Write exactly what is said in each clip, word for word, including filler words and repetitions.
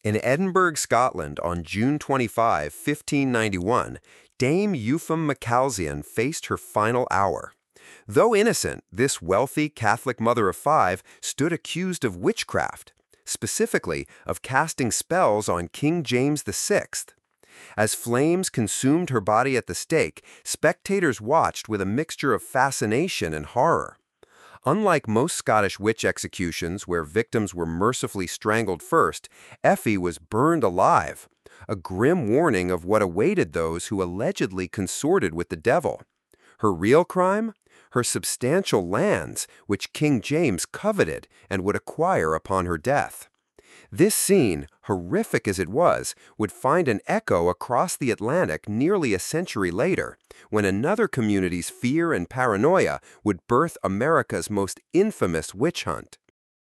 In Edinburgh, Scotland, on June twenty-fifth, fifteen ninety-one, Dame Eupham Macalzean faced her final hour. Though innocent, this wealthy Catholic mother of five stood accused of witchcraft, specifically of casting spells on King James the Sixth. As flames consumed her body at the stake, spectators watched with a mixture of fascination and horror. Unlike most Scottish witch executions where victims were mercifully strangled first, Effie was burned alive, a grim warning of what awaited those who allegedly consorted with the devil. Her real crime? Her substantial lands, which King James coveted and would acquire upon her death. This scene, horrific as it was, would find an echo across the Atlantic nearly a century later, when another community's fear and paranoia would birth America's most infamous witch hunt.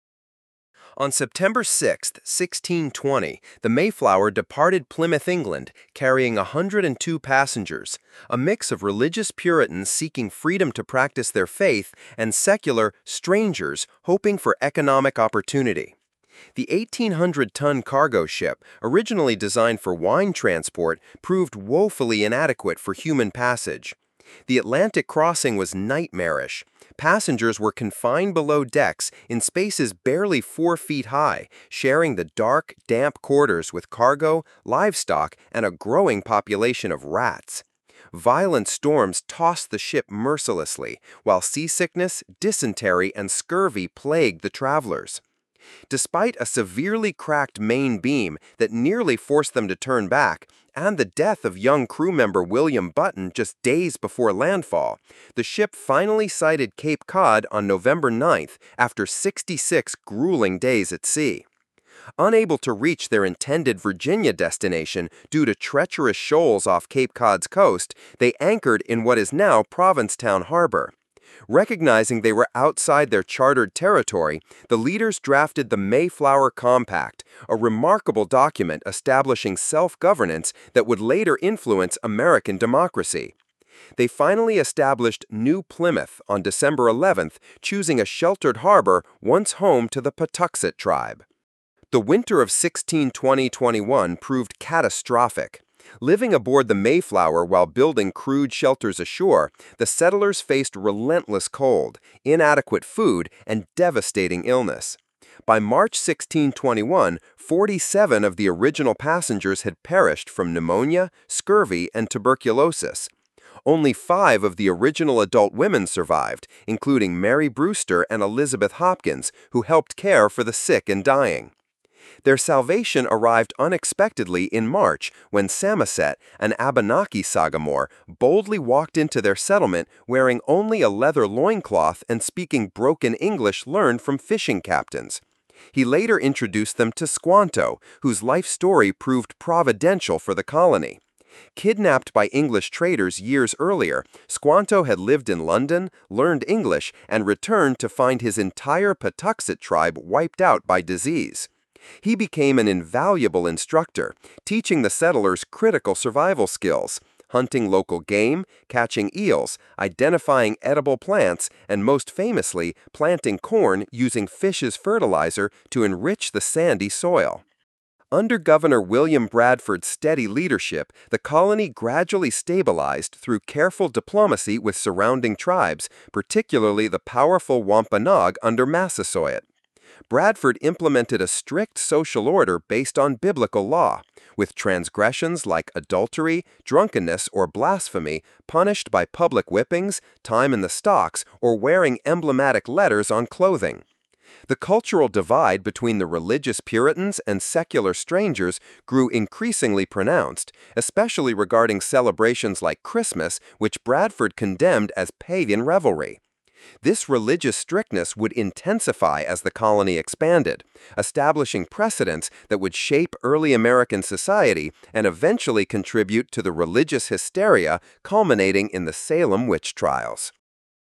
On September sixth, sixteen twenty, the Mayflower departed Plymouth, England, carrying one hundred two passengers, a mix of religious Puritans seeking freedom to practice their faith and secular strangers hoping for economic opportunity. The eighteen hundred ton cargo ship, originally designed for wine transport, proved woefully inadequate for human passage. The Atlantic crossing was nightmarish. Passengers were confined below decks in spaces barely four feet high, sharing the dark, damp quarters with cargo, livestock, and a growing population of rats. Violent storms tossed the ship mercilessly, while seasickness, dysentery, and scurvy plagued the travelers. Despite a severely cracked main beam that nearly forced them to turn back, and the death of young crew member William Button just days before landfall, the ship finally sighted Cape Cod on November ninth after sixty-six grueling days at sea. Unable to reach their intended Virginia destination due to treacherous shoals off Cape Cod's coast, they anchored in what is now Provincetown Harbor. Recognizing they were outside their chartered territory, the leaders drafted the Mayflower Compact, a remarkable document establishing self-governance that would later influence American democracy. They finally established New Plymouth on December eleventh, choosing a sheltered harbor once home to the Patuxet tribe. The winter of sixteen twenty to twenty-one proved catastrophic. Living aboard the Mayflower while building crude shelters ashore, the settlers faced relentless cold, inadequate food, and devastating illness. By March sixteen twenty-one, forty-seven of the original passengers had perished from pneumonia, scurvy, and tuberculosis. Only five of the original adult women survived, including Mary Brewster and Elizabeth Hopkins, who helped care for the sick and dying. Their salvation arrived unexpectedly in March when Samoset, an Abenaki Sagamore, boldly walked into their settlement wearing only a leather loincloth and speaking broken English learned from fishing captains. He later introduced them to Squanto, whose life story proved providential for the colony. Kidnapped by English traders years earlier, Squanto had lived in London, learned English, and returned to find his entire Patuxet tribe wiped out by disease. He became an invaluable instructor, teaching the settlers critical survival skills, hunting local game, catching eels, identifying edible plants, and most famously, planting corn using fish as fertilizer to enrich the sandy soil. Under Governor William Bradford's steady leadership, the colony gradually stabilized through careful diplomacy with surrounding tribes, particularly the powerful Wampanoag under Massasoit. Bradford implemented a strict social order based on biblical law, with transgressions like adultery, drunkenness, or blasphemy punished by public whippings, time in the stocks, or wearing emblematic letters on clothing. The cultural divide between the religious Puritans and secular strangers grew increasingly pronounced, especially regarding celebrations like Christmas, which Bradford condemned as pagan revelry. This religious strictness would intensify as the colony expanded, establishing precedents that would shape early American society and eventually contribute to the religious hysteria culminating in the Salem witch trials.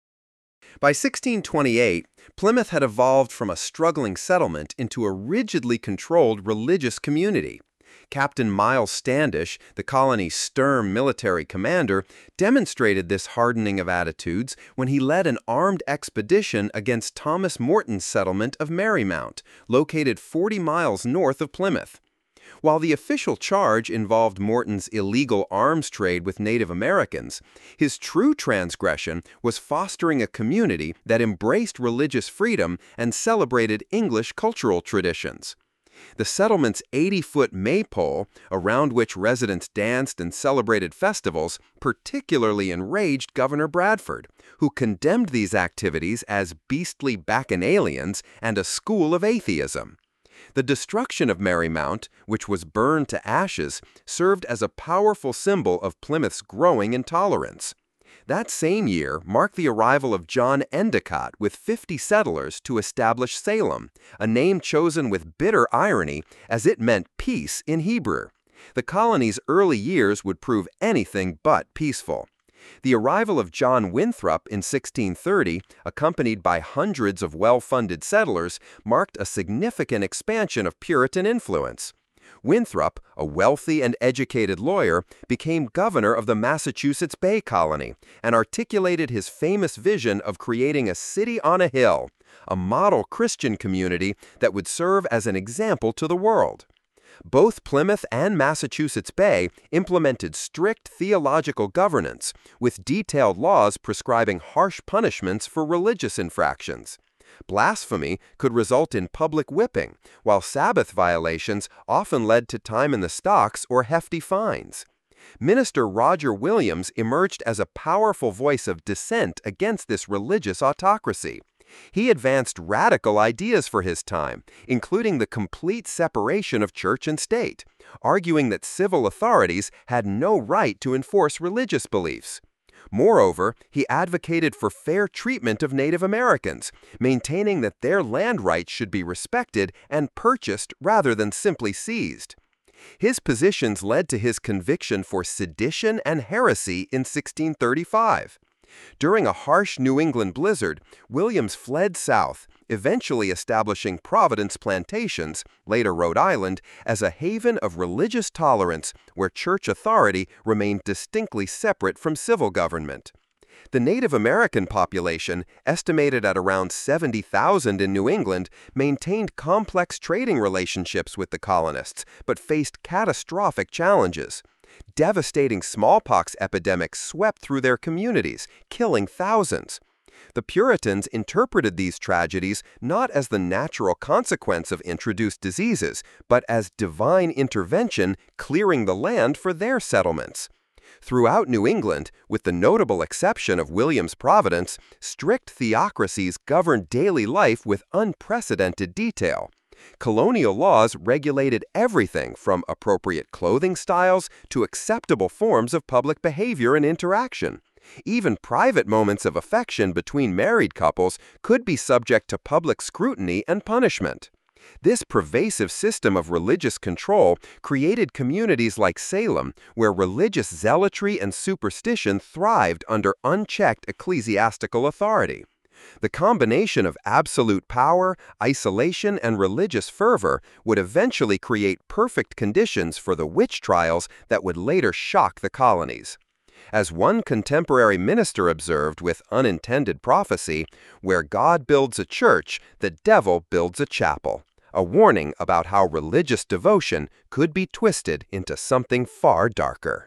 By sixteen twenty-eight, Plymouth had evolved from a struggling settlement into a rigidly controlled religious community. Captain Miles Standish, the colony's stern military commander, demonstrated this hardening of attitudes when he led an armed expedition against Thomas Morton's settlement of Marymount, located forty miles north of Plymouth. While the official charge involved Morton's illegal arms trade with Native Americans, his true transgression was fostering a community that embraced religious freedom and celebrated English cultural traditions. The settlement's eighty-foot maypole, around which residents danced and celebrated festivals, particularly enraged Governor Bradford, who condemned these activities as beastly bacchanalians and a school of atheism. The destruction of Marymount, which was burned to ashes, served as a powerful symbol of Plymouth's growing intolerance. That same year marked the arrival of John Endicott with fifty settlers to establish Salem, a name chosen with bitter irony as it meant peace in Hebrew. The colony's early years would prove anything but peaceful. The arrival of John Winthrop in sixteen thirty, accompanied by hundreds of well-funded settlers, marked a significant expansion of Puritan influence. Winthrop, a wealthy and educated lawyer, became governor of the Massachusetts Bay Colony and articulated his famous vision of creating a city on a hill, a model Christian community that would serve as an example to the world. Both Plymouth and Massachusetts Bay implemented strict theological governance, with detailed laws prescribing harsh punishments for religious infractions. Blasphemy could result in public whipping, while Sabbath violations often led to time in the stocks or hefty fines. Minister Roger Williams emerged as a powerful voice of dissent against this religious autocracy. He advanced radical ideas for his time, including the complete separation of church and state, arguing that civil authorities had no right to enforce religious beliefs. Moreover, he advocated for fair treatment of Native Americans, maintaining that their land rights should be respected and purchased rather than simply seized. His positions led to his conviction for sedition and heresy in sixteen thirty-five. During a harsh New England blizzard, Williams fled south, eventually establishing Providence Plantations, later Rhode Island, as a haven of religious tolerance where church authority remained distinctly separate from civil government. The Native American population, estimated at around seventy thousand in New England, maintained complex trading relationships with the colonists, but faced catastrophic challenges. Devastating smallpox epidemics swept through their communities, killing thousands. The Puritans interpreted these tragedies not as the natural consequence of introduced diseases, but as divine intervention clearing the land for their settlements. Throughout New England, with the notable exception of William's Providence, strict theocracies governed daily life with unprecedented detail. Colonial laws regulated everything from appropriate clothing styles to acceptable forms of public behavior and interaction. Even private moments of affection between married couples could be subject to public scrutiny and punishment. This pervasive system of religious control created communities like Salem, where religious zealotry and superstition thrived under unchecked ecclesiastical authority. The combination of absolute power, isolation, and religious fervor would eventually create perfect conditions for the witch trials that would later shock the colonies. As one contemporary minister observed with unintended prophecy, where God builds a church, the devil builds a chapel. A warning about how religious devotion could be twisted into something far darker.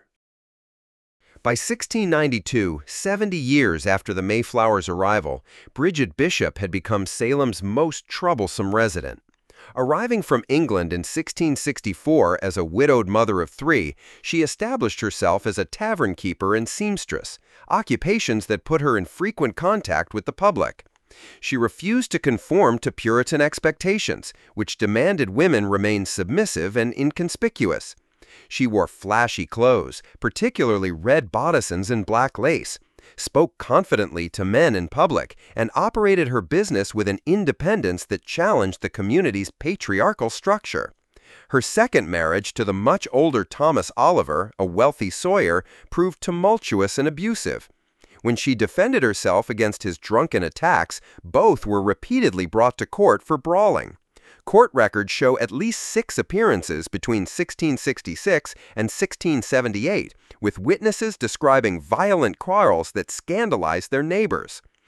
By sixteen ninety-two, seventy years after the Mayflower's arrival, Bridget Bishop had become Salem's most troublesome resident. Arriving from England in sixteen sixty-four as a widowed mother of three, she established herself as a tavern keeper and seamstress, occupations that put her in frequent contact with the public. She refused to conform to Puritan expectations, which demanded women remain submissive and inconspicuous. She wore flashy clothes, particularly red bodices and black lace, spoke confidently to men in public, and operated her business with an independence that challenged the community's patriarchal structure. Her second marriage to the much older Thomas Oliver, a wealthy sawyer, proved tumultuous and abusive. When she defended herself against his drunken attacks, both were repeatedly brought to court for brawling. Court records show at least six appearances between sixteen sixty-six and sixteen seventy-eight, with witnesses describing violent quarrels that scandalized their neighbors.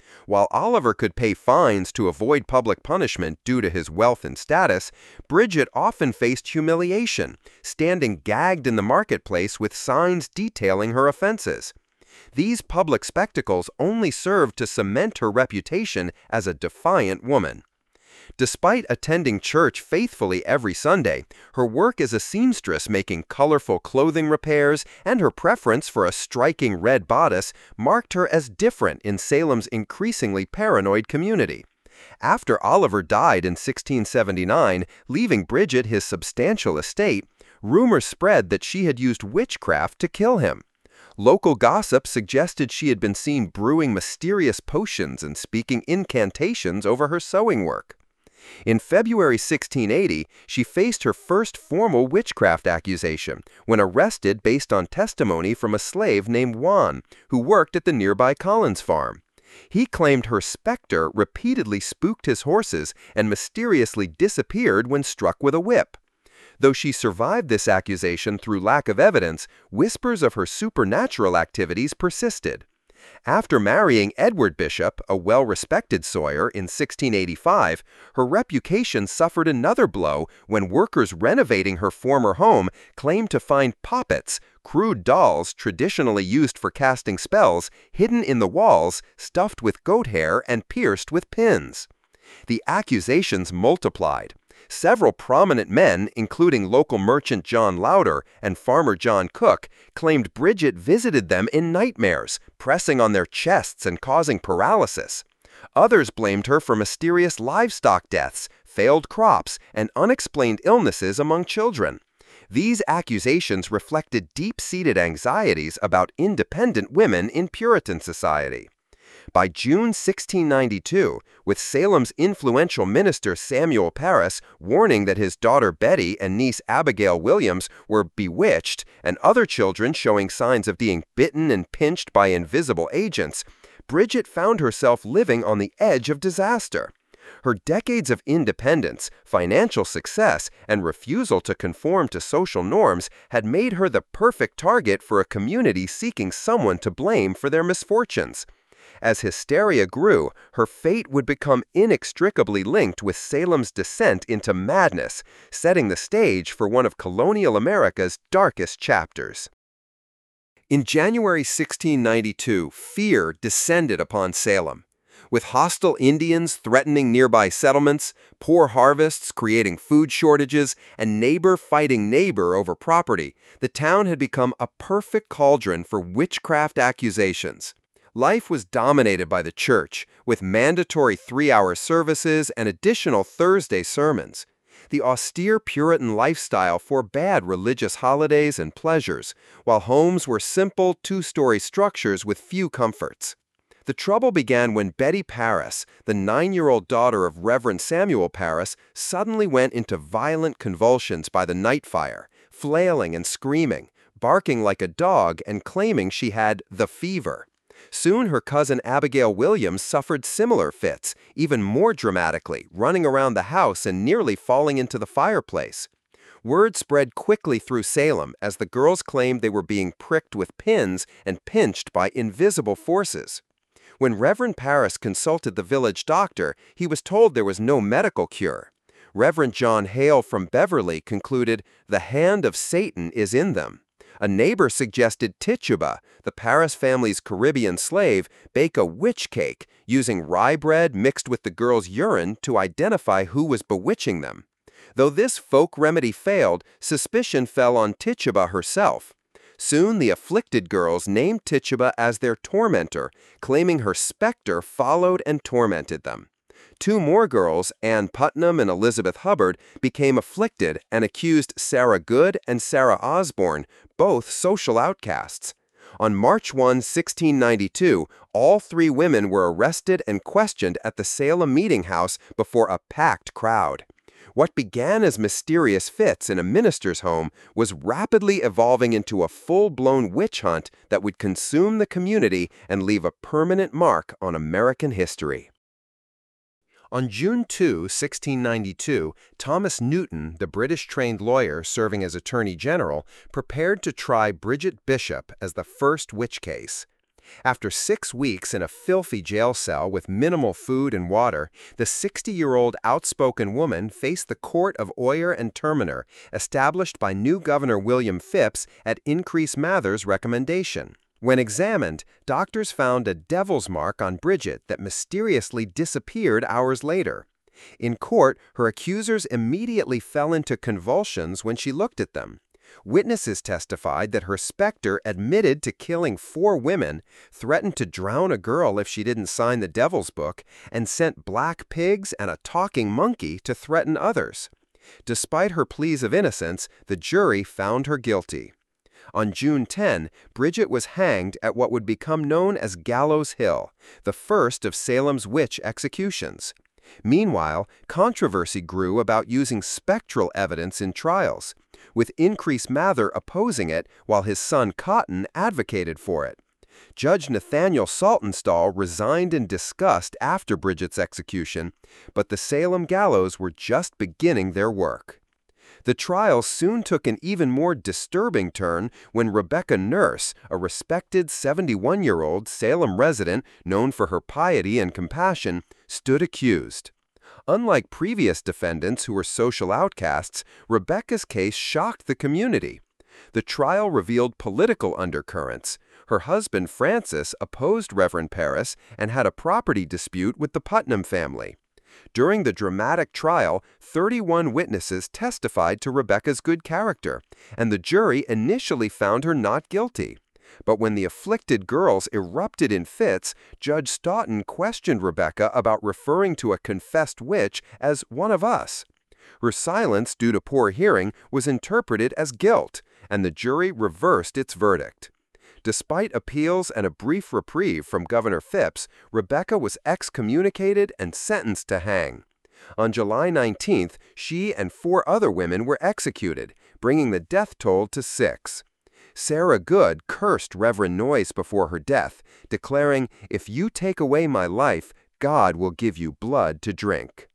While Oliver could pay fines to avoid public punishment due to his wealth and status, Bridget often faced humiliation, standing gagged in the marketplace with signs detailing her offenses. These public spectacles only served to cement her reputation as a defiant woman. Despite attending church faithfully every Sunday, her work as a seamstress making colorful clothing repairs and her preference for a striking red bodice marked her as different in Salem's increasingly paranoid community. After Oliver died in sixteen seventy-nine, leaving Bridget his substantial estate, rumors spread that she had used witchcraft to kill him. Local gossip suggested she had been seen brewing mysterious potions and speaking incantations over her sewing work. In February sixteen eighty, she faced her first formal witchcraft accusation when arrested based on testimony from a slave named Juan, who worked at the nearby Collins farm. He claimed her specter repeatedly spooked his horses and mysteriously disappeared when struck with a whip. Though she survived this accusation through lack of evidence, whispers of her supernatural activities persisted. After marrying Edward Bishop, a well-respected sawyer, in sixteen eighty-five, her reputation suffered another blow when workers renovating her former home claimed to find poppets, crude dolls traditionally used for casting spells, hidden in the walls, stuffed with goat hair and pierced with pins. The accusations multiplied. Several prominent men, including local merchant John Lauder and farmer John Cook, claimed Bridget visited them in nightmares, pressing on their chests and causing paralysis. Others blamed her for mysterious livestock deaths, failed crops, and unexplained illnesses among children. These accusations reflected deep-seated anxieties about independent women in Puritan society. By June sixteen ninety-two, with Salem's influential minister Samuel Parris warning that his daughter Betty and niece Abigail Williams were bewitched and other children showing signs of being bitten and pinched by invisible agents, Bridget found herself living on the edge of disaster. Her decades of independence, financial success, and refusal to conform to social norms had made her the perfect target for a community seeking someone to blame for their misfortunes. As hysteria grew, her fate would become inextricably linked with Salem's descent into madness, setting the stage for one of colonial America's darkest chapters. In January sixteen ninety-two, fear descended upon Salem. With hostile Indians threatening nearby settlements, poor harvests creating food shortages, and neighbor fighting neighbor over property, the town had become a perfect cauldron for witchcraft accusations. Life was dominated by the church, with mandatory three-hour services and additional Thursday sermons. The austere Puritan lifestyle forbade religious holidays and pleasures, while homes were simple two-story structures with few comforts. The trouble began when Betty Parris, the nine-year-old daughter of Reverend Samuel Parris, suddenly went into violent convulsions by the night fire, flailing and screaming, barking like a dog and claiming she had the fever. Soon her cousin Abigail Williams suffered similar fits, even more dramatically, running around the house and nearly falling into the fireplace. Word spread quickly through Salem as the girls claimed they were being pricked with pins and pinched by invisible forces. When Reverend Parris consulted the village doctor, he was told there was no medical cure. Reverend John Hale from Beverly concluded, "The hand of Satan is in them." A neighbor suggested Tituba, the Parris family's Caribbean slave, bake a witch cake using rye bread mixed with the girls' urine to identify who was bewitching them. Though this folk remedy failed, suspicion fell on Tituba herself. Soon the afflicted girls named Tituba as their tormentor, claiming her specter followed and tormented them. Two more girls, Ann Putnam and Elizabeth Hubbard, became afflicted and accused Sarah Good and Sarah Osborne, both social outcasts. On March first, sixteen ninety-two, all three women were arrested and questioned at the Salem Meeting House before a packed crowd. What began as mysterious fits in a minister's home was rapidly evolving into a full-blown witch hunt that would consume the community and leave a permanent mark on American history. On June second, sixteen ninety-two, Thomas Newton, the British-trained lawyer serving as Attorney General, prepared to try Bridget Bishop as the first witch case. After six weeks in a filthy jail cell with minimal food and water, the sixty-year-old outspoken woman faced the Court of Oyer and Terminer, established by new Governor William Phipps at Increase Mather's recommendation. When examined, doctors found a devil's mark on Bridget that mysteriously disappeared hours later. In court, her accusers immediately fell into convulsions when she looked at them. Witnesses testified that her specter admitted to killing four women, threatened to drown a girl if she didn't sign the Devil's Book, and sent black pigs and a talking monkey to threaten others. Despite her pleas of innocence, the jury found her guilty. On June tenth, Bridget was hanged at what would become known as Gallows Hill, the first of Salem's witch executions. Meanwhile, controversy grew about using spectral evidence in trials, with Increase Mather opposing it while his son Cotton advocated for it. Judge Nathaniel Saltonstall resigned in disgust after Bridget's execution, but the Salem gallows were just beginning their work. The trial soon took an even more disturbing turn when Rebecca Nurse, a respected seventy-one-year-old Salem resident known for her piety and compassion, stood accused. Unlike previous defendants who were social outcasts, Rebecca's case shocked the community. The trial revealed political undercurrents. Her husband, Francis, opposed Reverend Parris and had a property dispute with the Putnam family. During the dramatic trial, thirty-one witnesses testified to Rebecca's good character, and the jury initially found her not guilty. But when the afflicted girls erupted in fits, Judge Stoughton questioned Rebecca about referring to a confessed witch as one of us. Her silence due to poor hearing was interpreted as guilt, and the jury reversed its verdict. Despite appeals and a brief reprieve from Governor Phipps, Rebecca was excommunicated and sentenced to hang. On July nineteenth, she and four other women were executed, bringing the death toll to six. Sarah Good cursed Reverend Noyes before her death, declaring, "If you take away my life, God will give you blood to drink."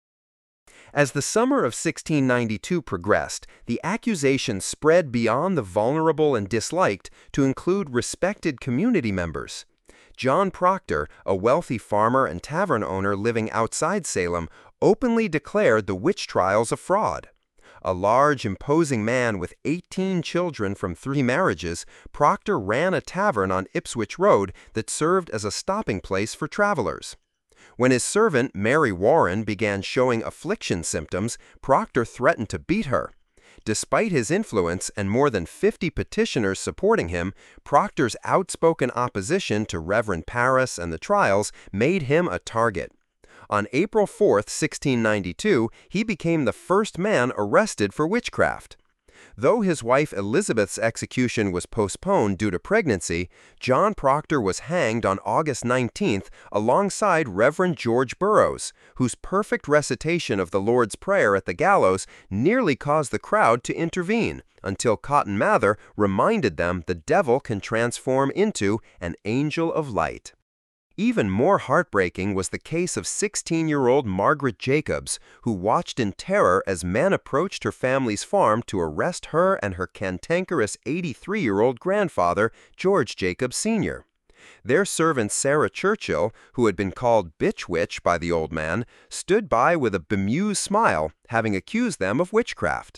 As the summer of sixteen ninety-two progressed, the accusations spread beyond the vulnerable and disliked to include respected community members. John Proctor, a wealthy farmer and tavern owner living outside Salem, openly declared the witch trials a fraud. A large, imposing man with eighteen children from three marriages, Proctor ran a tavern on Ipswich Road that served as a stopping place for travelers. When his servant, Mary Warren, began showing affliction symptoms, Proctor threatened to beat her. Despite his influence and more than fifty petitioners supporting him, Proctor's outspoken opposition to Reverend Parris and the trials made him a target. On April fourth, sixteen ninety-two, he became the first man arrested for witchcraft. Though his wife Elizabeth's execution was postponed due to pregnancy, John Proctor was hanged on August nineteenth alongside Reverend George Burroughs, whose perfect recitation of the Lord's Prayer at the gallows nearly caused the crowd to intervene, until Cotton Mather reminded them the devil can transform into an angel of light. Even more heartbreaking was the case of sixteen-year-old Margaret Jacobs, who watched in terror as men approached her family's farm to arrest her and her cantankerous eighty-three-year-old grandfather, George Jacobs Senior Their servant Sarah Churchill, who had been called Bitch Witch by the old man, stood by with a bemused smile, having accused them of witchcraft.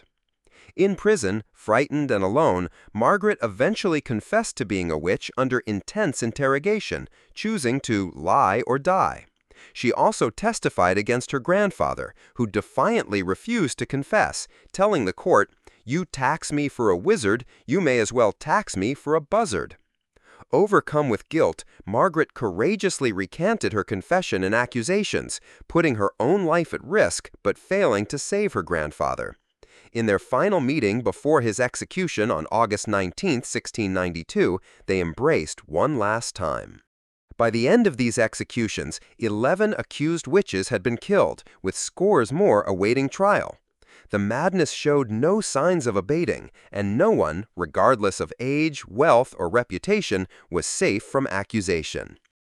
In prison, frightened and alone, Margaret eventually confessed to being a witch under intense interrogation, choosing to lie or die. She also testified against her grandfather, who defiantly refused to confess, telling the court, "You tax me for a wizard, you may as well tax me for a buzzard." Overcome with guilt, Margaret courageously recanted her confession and accusations, putting her own life at risk but failing to save her grandfather. In their final meeting before his execution on August nineteenth, sixteen ninety-two, they embraced one last time. By the end of these executions, eleven accused witches had been killed, with scores more awaiting trial. The madness showed no signs of abating, and no one, regardless of age, wealth, or reputation, was safe from accusation.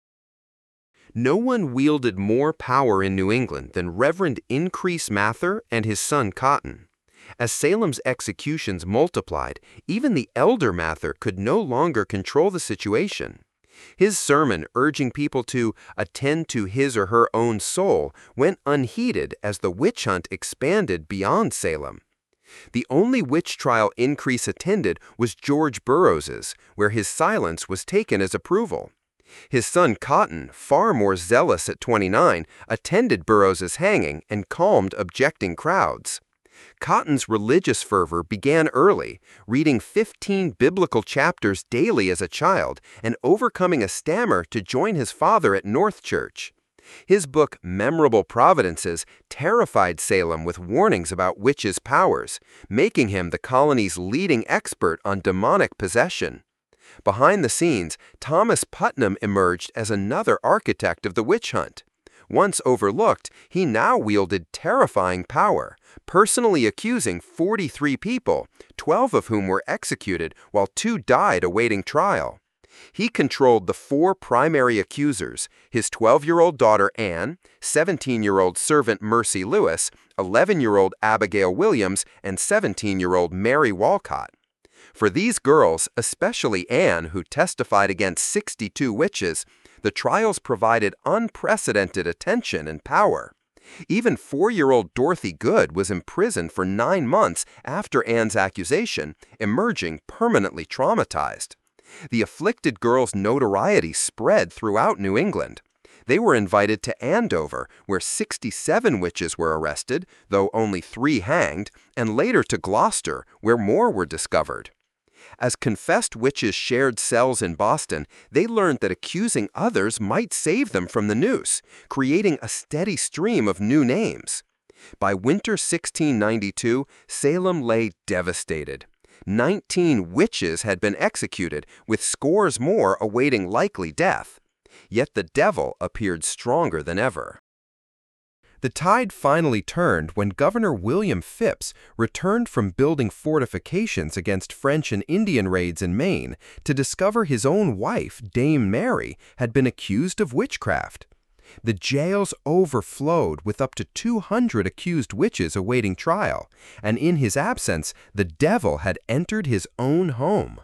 No one wielded more power in New England than Reverend Increase Mather and his son Cotton. As Salem's executions multiplied, even the elder Mather could no longer control the situation. His sermon urging people to attend to his or her own soul went unheeded as the witch hunt expanded beyond Salem. The only witch trial Increase attended was George Burroughs's, where his silence was taken as approval. His son Cotton, far more zealous at twenty-nine, attended Burroughs's hanging and calmed objecting crowds. Cotton's religious fervor began early, reading fifteen biblical chapters daily as a child and overcoming a stammer to join his father at North Church. His book, Memorable Providences, terrified Salem with warnings about witches' powers, making him the colony's leading expert on demonic possession. Behind the scenes, Thomas Putnam emerged as another architect of the witch hunt. Once overlooked, he now wielded terrifying power, personally accusing forty-three people, twelve of whom were executed while two died awaiting trial. He controlled the four primary accusers, his twelve-year-old daughter Anne, seventeen-year-old servant Mercy Lewis, eleven-year-old Abigail Williams, and seventeen-year-old Mary Walcott. For these girls, especially Anne, who testified against sixty-two witches, the trials provided unprecedented attention and power. Even four-year-old Dorothy Good was imprisoned for nine months after Anne's accusation, emerging permanently traumatized. The afflicted girls' notoriety spread throughout New England. They were invited to Andover, where sixty-seven witches were arrested, though only three hanged, and later to Gloucester, where more were discovered. As confessed witches shared cells in Boston, they learned that accusing others might save them from the noose, creating a steady stream of new names. By winter sixteen ninety-two, Salem lay devastated. Nineteen witches had been executed, with scores more awaiting likely death. Yet the devil appeared stronger than ever. The tide finally turned when Governor William Phips returned from building fortifications against French and Indian raids in Maine to discover his own wife, Dame Mary, had been accused of witchcraft. The jails overflowed with up to two hundred accused witches awaiting trial, and in his absence, the devil had entered his own home.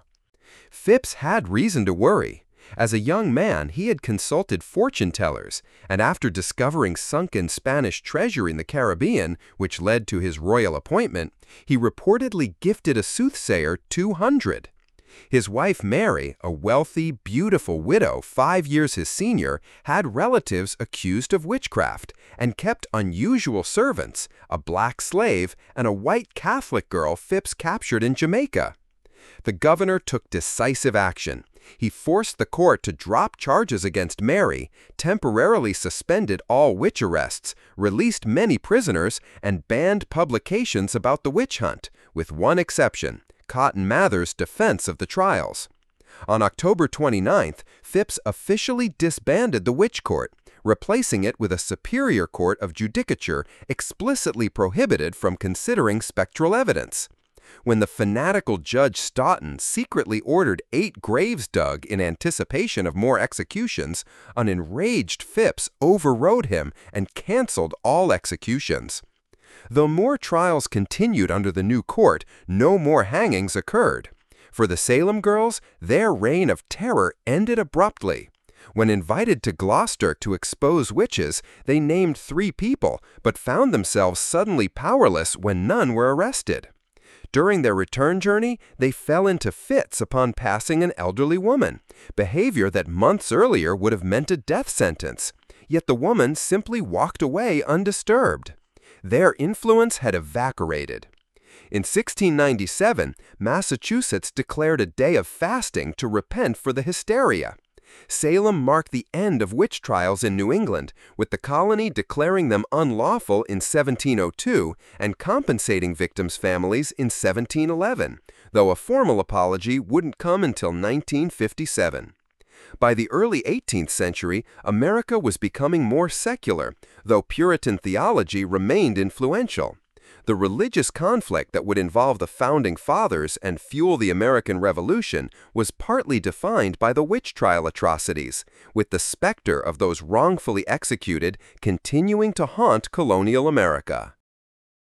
Phips had reason to worry. As a young man, he had consulted fortune tellers, and after discovering sunken Spanish treasure in the Caribbean, which led to his royal appointment, he reportedly gifted a soothsayer two hundred. His wife Mary, a wealthy, beautiful widow five years his senior, had relatives accused of witchcraft and kept unusual servants, a black slave, and a white Catholic girl Phips captured in Jamaica. The governor took decisive action. He forced the court to drop charges against Mary, temporarily suspended all witch arrests, released many prisoners, and banned publications about the witch hunt, with one exception, Cotton Mather's defense of the trials. On October twenty-ninth, Phips officially disbanded the witch court, replacing it with a superior court of judicature explicitly prohibited from considering spectral evidence. When the fanatical Judge Stoughton secretly ordered eight graves dug in anticipation of more executions, an enraged Phips overrode him and canceled all executions. Though more trials continued under the new court, no more hangings occurred. For the Salem girls, their reign of terror ended abruptly. When invited to Gloucester to expose witches, they named three people, but found themselves suddenly powerless when none were arrested. During their return journey, they fell into fits upon passing an elderly woman, behavior that months earlier would have meant a death sentence. Yet the woman simply walked away undisturbed. Their influence had evaporated. In sixteen ninety-seven, Massachusetts declared a day of fasting to repent for the hysteria. Salem marked the end of witch trials in New England, with the colony declaring them unlawful in seventeen oh two and compensating victims' families in seventeen eleven, though a formal apology wouldn't come until nineteen fifty-seven. By the early eighteenth century, America was becoming more secular, though Puritan theology remained influential. The religious conflict that would involve the Founding Fathers and fuel the American Revolution was partly defined by the witch trial atrocities, with the specter of those wrongfully executed continuing to haunt colonial America.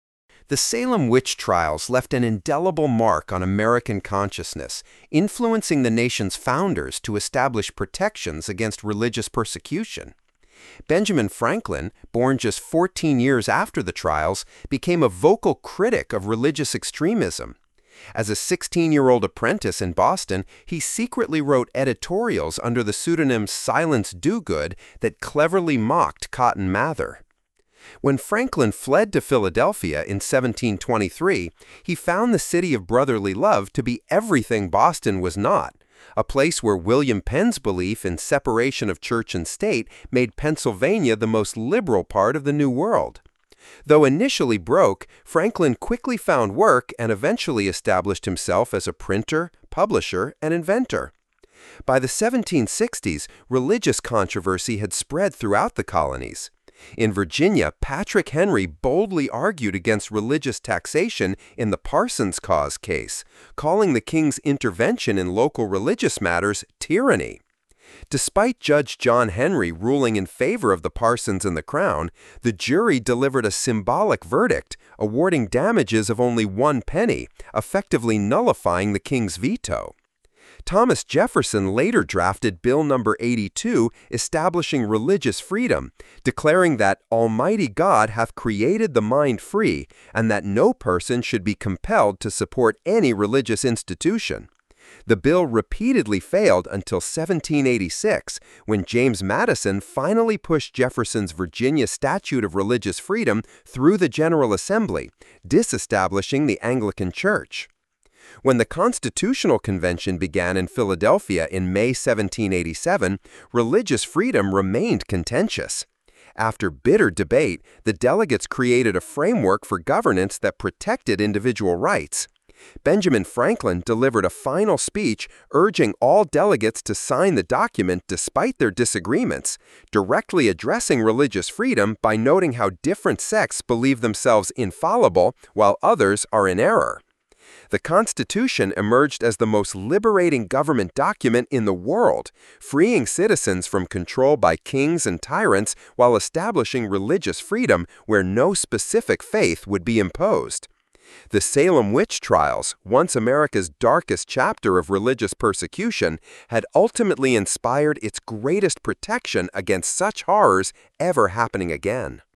The Salem witch trials left an indelible mark on American consciousness, influencing the nation's founders to establish protections against religious persecution. Benjamin Franklin, born just fourteen years after the trials, became a vocal critic of religious extremism. As a sixteen-year-old apprentice in Boston, he secretly wrote editorials under the pseudonym Silence Dogood that cleverly mocked Cotton Mather. When Franklin fled to Philadelphia in seventeen twenty-three, he found the city of brotherly love to be everything Boston was not, a place where William Penn's belief in separation of church and state made Pennsylvania the most liberal part of the New World. Though initially broke, Franklin quickly found work and eventually established himself as a printer, publisher, and inventor. By the seventeen sixties, religious controversy had spread throughout the colonies. In Virginia, Patrick Henry boldly argued against religious taxation in the Parsons Cause case, calling the king's intervention in local religious matters tyranny. Despite Judge John Henry ruling in favor of the Parsons and the Crown, the jury delivered a symbolic verdict, awarding damages of only one penny, effectively nullifying the king's veto. Thomas Jefferson later drafted Bill number eighty-two, establishing religious freedom, declaring that Almighty God hath created the mind free, and that no person should be compelled to support any religious institution. The bill repeatedly failed until seventeen eighty-six, when James Madison finally pushed Jefferson's Virginia Statute of Religious Freedom through the General Assembly, disestablishing the Anglican Church. When the Constitutional Convention began in Philadelphia in May seventeen eighty-seven, religious freedom remained contentious. After bitter debate, the delegates created a framework for governance that protected individual rights. Benjamin Franklin delivered a final speech urging all delegates to sign the document despite their disagreements, directly addressing religious freedom by noting how different sects believe themselves infallible while others are in error. The Constitution emerged as the most liberating government document in the world, freeing citizens from control by kings and tyrants while establishing religious freedom where no specific faith would be imposed. The Salem witch trials, once America's darkest chapter of religious persecution, had ultimately inspired its greatest protection against such horrors ever happening again.